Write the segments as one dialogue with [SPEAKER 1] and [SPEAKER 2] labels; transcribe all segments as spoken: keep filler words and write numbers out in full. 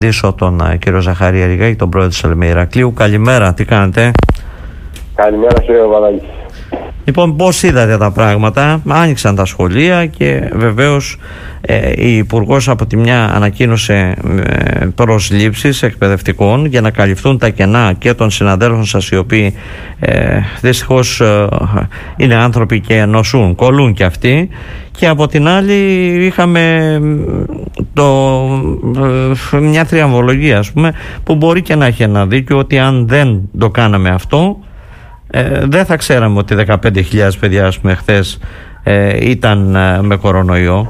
[SPEAKER 1] Ζήσω τον uh, κύριο Ζαχαρία Ριγάκη, τον πρόεδρο της Ελεμή Ηρακλείου. Καλημέρα, τι κάνετε?
[SPEAKER 2] Καλημέρα κύριε Παπαδάκη.
[SPEAKER 1] Λοιπόν, πώς είδατε τα πράγματα? Άνοιξαν τα σχολεία και βεβαίως ε, η Υπουργός από τη μια ανακοίνωσε ε, προσλήψεις εκπαιδευτικών για να καλυφθούν τα κενά και των συναδέλφων σας, οι οποίοι ε, δυστυχώς ε, είναι άνθρωποι και νοσούν, κολλούν κι αυτοί. Και από την άλλη είχαμε το, ε, μια θριαμβολογία, ας πούμε, που μπορεί και να έχει ένα δίκιο, ότι αν δεν το κάναμε αυτό, Ε, δεν θα ξέραμε ότι δεκαπέντε χιλιάδες παιδιά, ας πούμε, χθες ε, ήταν ε, με κορονοϊό.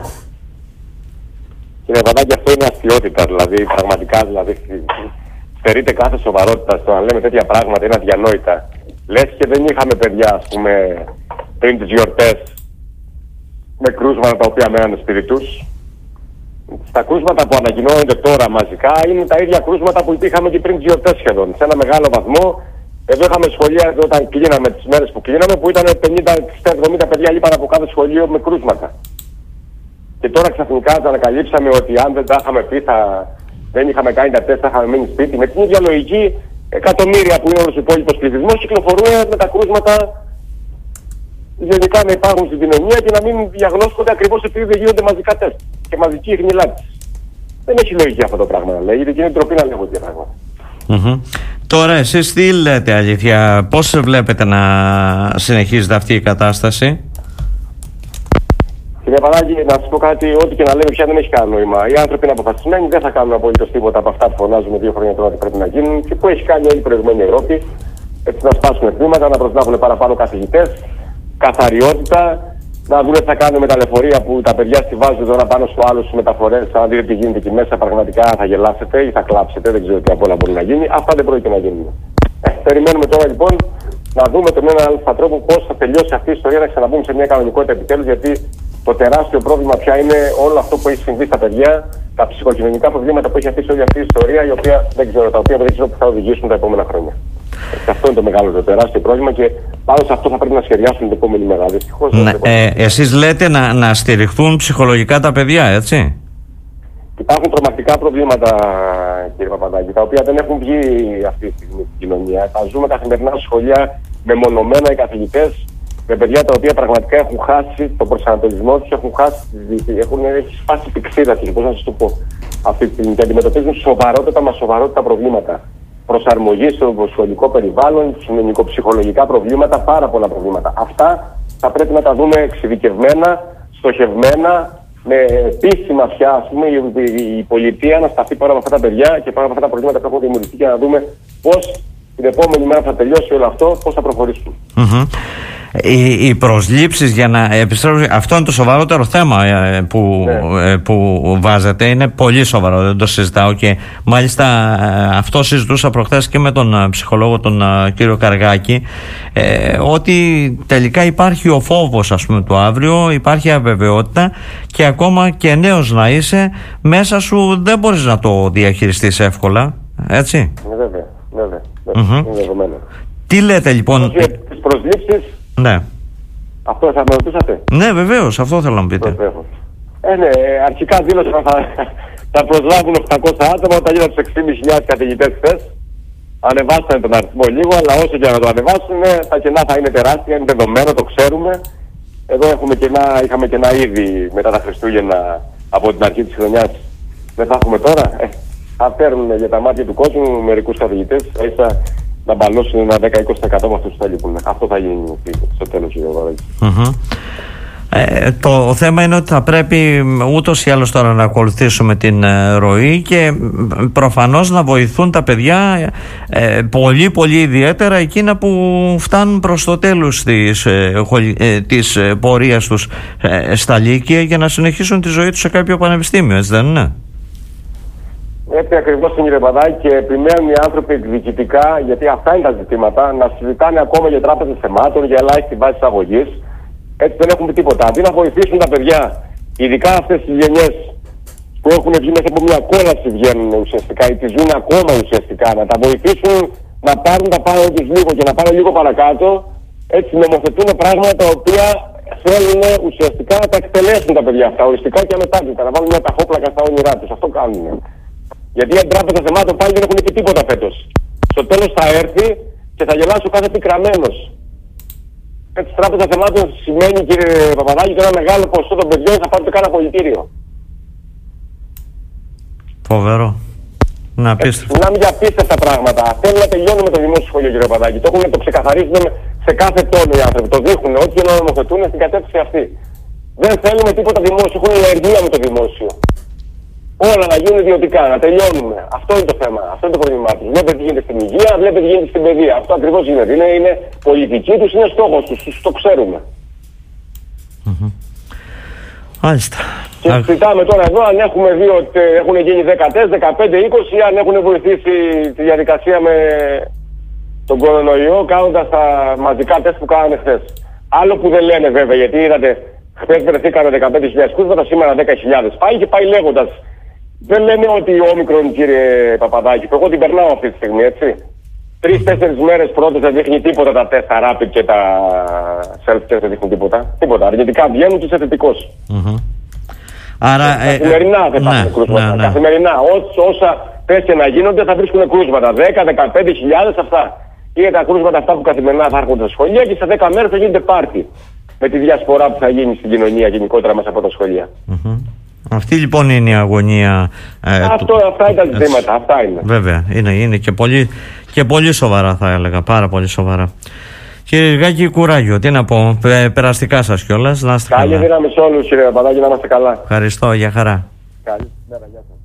[SPEAKER 2] Κύριε Παπαδάκη, αυτό είναι αστιότητα. Δηλαδή, πραγματικά, δηλαδή, στερείται κάθε σοβαρότητα στο να λέμε τέτοια πράγματα, είναι αδιανόητα. Λες και δεν είχαμε παιδιά, ας πούμε, πριν τις γιορτές, με κρούσματα τα οποία μένανε σπίτι τους. Τα κρούσματα που ανακοινώνονται τώρα μαζικά είναι τα ίδια κρούσματα που είχαμε και πριν τις γιορτές σχεδόν. Σε ένα μεγάλο βαθμό. Εδώ είχαμε σχολεία όταν κλείναμε, τις μέρες που κλείναμε, που ήταν πενήντα εβδομήντα παιδιά λείπαν από κάθε σχολείο με κρούσματα. Και τώρα ξαφνικά τα ανακαλύψαμε ότι αν δεν τα είχαμε πει, θα... δεν είχαμε κάνει τα τεστ, θα είχαμε μείνει σπίτι. Με την ίδια λογική, εκατομμύρια που είναι όλος ο υπόλοιπος πληθυσμός κυκλοφορούν με τα κρούσματα γενικά να υπάρχουν στην κοινωνία και να μην διαγνώσκονται ακριβώς επειδή δεν γίνονται μαζικά τεστ και μαζική χνηλάτιση. Δεν έχει λογική αυτό το πράγμα να λέει, γιατί είναι ντροπή να λέγονται τέτοια πράγματα.
[SPEAKER 1] Mm-hmm. Τώρα εσείς τι λέτε, αλήθεια, πώς βλέπετε να συνεχίζεται αυτή η κατάσταση?
[SPEAKER 2] Κύριε Παπαδάκη, να σας πω κάτι, ό,τι και να λέμε πια δεν έχει κανένα νόημα. Οι άνθρωποι είναι αποφασισμένοι, δεν θα κάνουν απολύτως τίποτα από αυτά που φωνάζουμε δύο χρόνια τώρα ότι πρέπει να γίνουν και που έχει κάνει όλη η προηγουμένη Ευρώπη. Έτσι να σπάσουν τμήματα, να προσλάβουν παραπάνω καθηγητές, καθαριότητα, να δουν τι θα κάνουν με τα λεωφορεία που τα παιδιά στιβάζουν τώρα πάνω στο άλλο στις μεταφορές. Αν δείτε τι γίνεται εκεί μέσα, πραγματικά θα γελάσετε ή θα κλάψετε, δεν ξέρω τι απ' όλα μπορεί να γίνει. Αυτά δεν πρόκειται να γίνουν. Ε, περιμένουμε τώρα λοιπόν να δούμε τον ένα άλλο τρόπο πώς θα τελειώσει αυτή η ιστορία, να ξαναμπούμε σε μια κανονικότητα επιτέλους. Γιατί το τεράστιο πρόβλημα πια είναι όλο αυτό που έχει συμβεί στα παιδιά, τα ψυχοκοινωνικά προβλήματα που έχει αφήσει όλη αυτή η ιστορία, η οποία δεν ξέρω, τα οποία δεν ξέρω που θα οδηγήσουν τα επόμενα χρόνια. Και αυτό είναι το μεγάλο, το τεράστιο πρόβλημα και πάνω σε αυτό θα πρέπει να σχεδιάσουν την επόμενη μέρα. Δυστυχώς.
[SPEAKER 1] Ναι, ε, εσείς λέτε να, να στηριχθούν ψυχολογικά τα παιδιά, έτσι?
[SPEAKER 2] Υπάρχουν τρομακτικά προβλήματα, κύριε Παπαδάκη, τα οποία δεν έχουν βγει αυτή τη στιγμή στην κοινωνία. Τα ζούμε καθημερινά στα σχολεία μεμονωμένα οι καθηγητές, με παιδιά τα οποία πραγματικά έχουν χάσει τον προσανατολισμό τους, έχουν χάσει, έχουν, έχει σπάσει η πηξίδα τους, πώς να σας το πω, αυτή τη στιγμή, και αντιμετωπίζουν σοβαρότατα μα σοβαρότητα προβλήματα. Προσαρμογή στο σχολικό περιβάλλον, ψυχολογικά προβλήματα, πάρα πολλά προβλήματα. Αυτά θα πρέπει να τα δούμε εξειδικευμένα, στοχευμένα, με επίσημα πια, ας πούμε, η, η πολιτεία να σταθεί πάνω από αυτά τα παιδιά και πάνω από αυτά τα προβλήματα που έχουν δημιουργηθεί και να δούμε πώς την επόμενη μέρα θα τελειώσει όλο αυτό, πώς θα προχωρήσουμε.
[SPEAKER 1] Mm-hmm. Οι, οι προσλήψεις, για να επιστρέψω, αυτό είναι το σοβαρότερο θέμα ε, που, ναι. ε, που βάζετε. Είναι πολύ σοβαρό, δεν το συζητάω και μάλιστα ε, αυτό συζητούσα προχθές και με τον ε, ψυχολόγο τον ε, κύριο Καργάκη, ε, ότι τελικά υπάρχει ο φόβος, ας πούμε, του αύριο, υπάρχει αβεβαιότητα και ακόμα και νέος να είσαι, μέσα σου δεν μπορείς να το διαχειριστείς εύκολα, έτσι?
[SPEAKER 2] Ναι, βέβαια, βέβαια, βέβαια. Mm-hmm. Είναι δεδομένο.
[SPEAKER 1] Τι λέτε λοιπόν?
[SPEAKER 2] Τις προσλήψεις.
[SPEAKER 1] Ναι.
[SPEAKER 2] Αυτό θα με ρωτήσατε?
[SPEAKER 1] Ναι, βεβαίως, αυτό θέλω να μου πείτε.
[SPEAKER 2] Ε, ναι, αρχικά δήλωσαν θα, θα προσλάβουν οκτακόσια άτομα, όταν γίνανε τους έξι χιλιάδες πεντακόσιους καθηγητές χθες. Ανεβάσανε τον αριθμό λίγο, αλλά όσο και να το ανεβάσουν, τα κενά θα είναι τεράστια, είναι δεδομένο, το ξέρουμε. Εδώ έχουμε κενά, είχαμε κενά ήδη μετά τα Χριστούγεννα από την αρχή της χρονιάς. Δεν θα έχουμε τώρα. Ε, θα παίρνουν για τα μάτια του κόσμου μερικούς καθηγητές, ίσα να μπαλώσουν ένα δέκα με είκοσι τοις εκατό με αυτούς που θα λείπουν. Αυτό θα γίνει στο τέλος του
[SPEAKER 1] mm-hmm. ε, Το θέμα είναι ότι θα πρέπει ούτως ή άλλως τώρα να ακολουθήσουμε την ε, ροή και προφανώς να βοηθούν τα παιδιά ε, πολύ πολύ ιδιαίτερα εκείνα που φτάνουν προς το τέλος της, ε, ε, της ε, πορείας τους ε, στα Λύκεια για να συνεχίσουν τη ζωή τους σε κάποιο πανεπιστήμιο, έτσι δεν είναι?
[SPEAKER 2] Έτσι ακριβώς είναι, κύριε Παπαδάκη, και επιμένουν οι άνθρωποι εκδικητικά, γιατί αυτά είναι τα ζητήματα, να συζητάνε ακόμα για τράπεζες θεμάτων, για ελάχιστη βάση εισαγωγής. Έτσι δεν έχουν τίποτα. Αντί να βοηθήσουν τα παιδιά, ειδικά αυτές τις γενιές που έχουν βγει μέσα από μια κόλαση, βγαίνουν ουσιαστικά ή τις ζουν ακόμα ουσιαστικά, να τα βοηθήσουν να πάρουν τα πάνω τους λίγο και να πάνε λίγο παρακάτω. Έτσι νομοθετούν πράγματα τα οποία θέλουν ουσιαστικά να τα εκτελέσουν τα παιδιά αυτά, οριστικά και αμετάκλητα, να βάλουν μια ταχόπλακα στα όνειρά τους. Αυτό κάνουν. Γιατί η Τράπεζα Θεμάτων πάλι δεν έχουν και τίποτα φέτος. Στο τέλος θα έρθει και θα γελάσει ο κάθε πικραμένος. Έτσι, Τράπεζα Θεμάτων σημαίνει, κύριε Παπαδάκη, ότι ένα μεγάλο ποσοστό των παιδιών θα πάρουν κάνα απολυτήριο.
[SPEAKER 1] Φοβερό. Να απίστευτο.
[SPEAKER 2] Μιλάμε για απίστευτα πράγματα. Θέλουν να τελειώνουν με το δημόσιο σχολείο, κύριε Παπαδάκη. Το έχουν, το ξεκαθαρίζουν σε κάθε τόνο οι άνθρωποι. Το δείχνουν, ό,τι και να νομοθετούν στην κατεύθυνση αυτή. Δεν θέλουμε τίποτα δημόσιο. Έχουν ενεργεία με το δημόσιο. Όλα να γίνουν ιδιωτικά, να τελειώνουμε. Αυτό είναι το θέμα. Αυτό είναι το πρόβλημά του. Βλέπετε τι γίνεται στην υγεία, βλέπετε τι γίνεται στην παιδεία. Αυτό ακριβώς γίνεται. Είναι, είναι πολιτική του, είναι στόχος του. Το ξέρουμε.
[SPEAKER 1] Mm-hmm. Μάλιστα.
[SPEAKER 2] Και συζητάμε τώρα εδώ αν έχουμε δει ότι έχουν γίνει δέκα τεστ, δεκαπέντε είκοσι, αν έχουν βοηθήσει τη διαδικασία με τον κορονοϊό κάνοντας τα μαζικά τεστ που κάνανε χθες. Άλλο που δεν λένε βέβαια, γιατί είδατε, χθες βρεθήκαμε δεκαπέντε χιλιάδες κρούσματα, σήμερα δέκα χιλιάδες. Πάει και πάει λέγοντας. Δεν λένε ότι ο όμικρον, κύριε Παπαδάκη, που εγώ την περνάω αυτή τη στιγμή, έτσι. Τρεις-τέσσερις μέρες πρώτες δεν δείχνει τίποτα τα τεστ, τα rapid και τα self-test δεν δείχνουν τίποτα. Τίποτα. Αρνητικά βγαίνουν και είσαι θετικός.
[SPEAKER 1] Mm-hmm. Άρα,
[SPEAKER 2] ε, καθημερινά δεν υπάρχουν ναι, κρούσματα. Ναι, ναι. Καθημερινά. Ό, όσα τεστ και να γίνονται θα βρίσκουν κρούσματα. δέκα με δεκαπέντε χιλιάδες αυτά. Είναι τα κρούσματα αυτά που καθημερινά θα έρχονται στα σχολεία και σε δέκα μέρες θα γίνεται πάρτι. Με τη διασπορά που θα γίνει στην κοινωνία γενικότερα μέσα από τα σχολεία.
[SPEAKER 1] Mm-hmm. Αυτή λοιπόν είναι η αγωνία. Ε,
[SPEAKER 2] Αυτό,
[SPEAKER 1] του...
[SPEAKER 2] Αυτά είναι τα ζητήματα. Αυτά είναι.
[SPEAKER 1] Βέβαια, είναι, είναι και, πολύ, και πολύ σοβαρά, θα έλεγα. Πάρα πολύ σοβαρά. Κύριε Γάκη, κουράγιο. Τι να πω. Πε, περαστικά σας κιόλας. Να είστε καλά.
[SPEAKER 2] Καλή δύναμη σε όλους, κύριε Παπαδάκη, να είμαστε καλά.
[SPEAKER 1] Ευχαριστώ. Για χαρά.
[SPEAKER 2] Καλή μέρα, γεια σας.